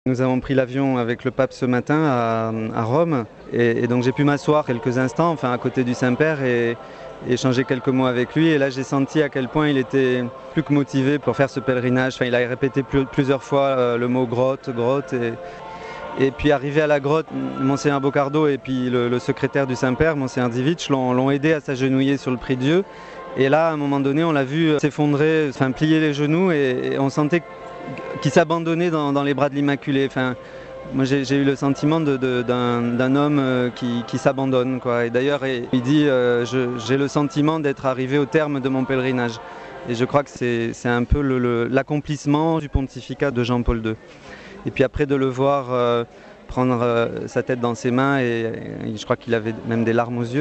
Nous avons pris l'avion avec le pape ce matin à Rome et donc j'ai pu m'asseoir quelques instants à côté du Saint-Père et échanger quelques mots avec lui. Et là j'ai senti à quel point il était plus que motivé pour faire ce pèlerinage. Il a répété plusieurs fois le mot grotte. Et puis arrivé à la grotte, Monseigneur Bocardo et puis le secrétaire du Saint-Père, Monseigneur Divitch, l'ont aidé à s'agenouiller sur le prie-Dieu. Et là, à un moment donné, on l'a vu s'effondrer, plier les genoux et on sentait qu'il s'abandonnait dans les bras de l'Immaculée. Moi, j'ai eu le sentiment d'un homme qui s'abandonne, quoi. Et d'ailleurs, il dit j'ai le sentiment d'être arrivé au terme de mon pèlerinage. Et je crois que c'est un peu l'accomplissement du pontificat de Jean-Paul II. Et puis après de le voir prendre sa tête dans ses mains, et je crois qu'il avait même des larmes aux yeux.